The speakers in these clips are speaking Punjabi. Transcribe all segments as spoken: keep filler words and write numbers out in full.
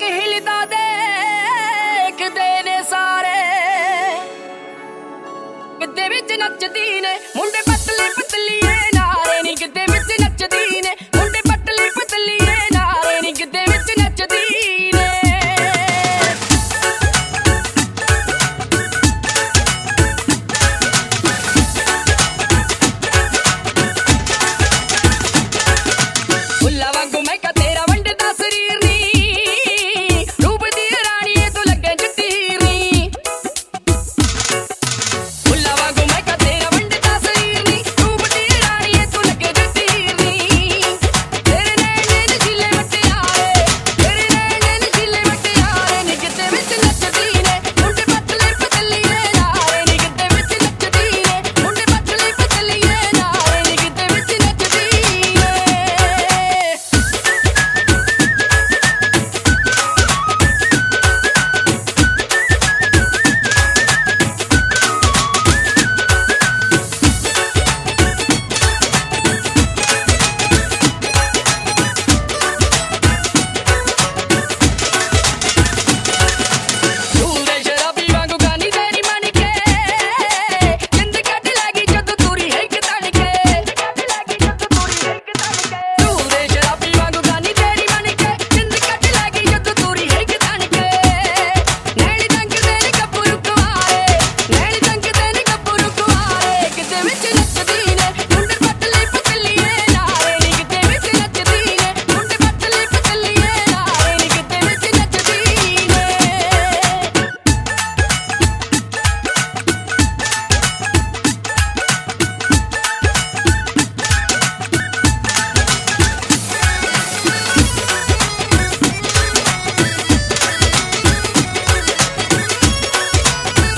ਕੇ ਹਿਲਦਾ ਦੇਖਦੇ ਨੇ ਸਾਰੇ, ਗਿੱਧੇ ਵਿੱਚ ਨੱਚਦੀ ਨੇ ਮੁੰਡੇ ਪਤਲੀ ਪਤਲੀਏ ਨਾਰੇ ਨੀ, ਗਿੱਧੇ ਵਿੱਚ ਨੱਚਦੀ ਨੇ ਮੁੰਡੇ ਪਤਲੀ ਪਤਲੀਏ ਨਾਰੇ ਨੀ, ਗਿੱਧੇ ਵਿੱਚ ਨੱਚਦੀ ਨੇ। ਫੁੱਲਾਂ ਵਾਂਗੂ ਮੈਂ ਕਾ ਤੇਰਾ ਵੰਡਦਾ ਸਰੀਰ ਨੀ, ਰੂਪ ਦੀ ਰਾਣੀਏ ਤੂੰ ਲੱਗੇ ਜੱਟੀਰ ਨੀ। ਫੁੱਲਾਂ ਵਾਂਗੂ ਮੈਂ ਕਾ ਤੇਰਾ ਵੰਡਦਾ ਸਰੀਰ ਨੀ, ਰੂਪ ਦੀ ਰਾਣੀਏ ਤੂੰ ਲੱਗੇ ਜੱਟੀਰ ਨੀ। ਤੇਰੇ ਨੈਣ ਨਸ਼ੀਲੇ ਮਟਿਆਰੇ, ਤੇਰੇ ਨੈਣ ਨਸ਼ੀਲੇ ਮਟਿਆਰੇ ਨੀ, ਗਿੱਧੇ ਵਿੱਚ ਨੱਚਦੀ ਨੇ ਮੁੰਡੇ ਪਤਲੇ ਪਤਲੀਏ ਨਾਰੇ ਨੀ, ਗਿੱਧੇ ਵਿੱਚ ਨੱਚਦੀ ਨੇ ਮੁੰਡੇ ਪਤਲੇ ਪਤਲੀਏ ਨਾਰੇ ਨੀ, ਗਿੱਧੇ ਵਿੱਚ ਨੱਚਦੀ ਨੇ। ਤੂਰੇ ਸ਼ਰਾਬੀ ਵਾਂਗੂ ਗਾਨੀ ਤੇਰੀ ਮਨ ਕੇ, ਜਿੰਦ ਕੱਢ ਲੈਗੀ ਜਦੋਂ ਤੂਰੀ ਹਿੱਕ ਤਣ ਕੇ। ਤੂਰੇ ਸ਼ਰਾਬੀ ਵਾਂਗੂ ਗਾਨੀ ਤੇਰੀ ਮਨ ਕੇ, ਜਿੰਦ ਕੱਢ ਲੈਗੀ ਜਦੋਂ ਤੂਰੀ ਹਿੱਕ ਤਣ ਕੇ। ਨੈਣ ਤੰਗਦੇ ਨੇ ਗੱਭਰੂ ਕੁਆਰੇ, ਨੈਣ ਤੰਗਦੇ ਨੇ ਗੱਭਰੂ ਕੁਆਰੇ, ਗਿੱਧੇ ਵਿੱਚ ਨੱਚਦੀ ਨੇ ਮੁੰਡੇ ਪਤਲੇ ਪਤਲੀਏ ਨਾਰੇ ਨੀ, ਗਿੱਧੇ ਵਿੱਚ ਨੱਚਦੀ ਨੇ ਮੁੰਡੇ ਪਤਲੇ ਪਤਲੀਏ ਨਾਰੇ ਨੀ, ਗਿੱਧੇ ਵਿੱਚ ਨੱਚਦੀ ਨੇ।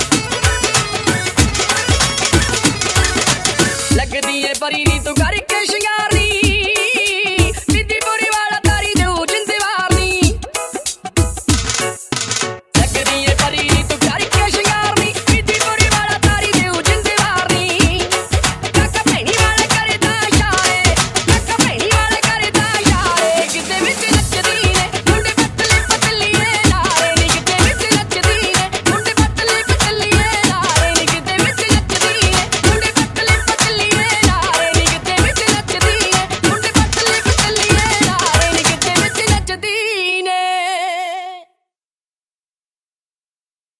ਲੱਗਦੀ ਏ ਪਰੀ ਨੀ ਤੂੰ ਕਰਕੇ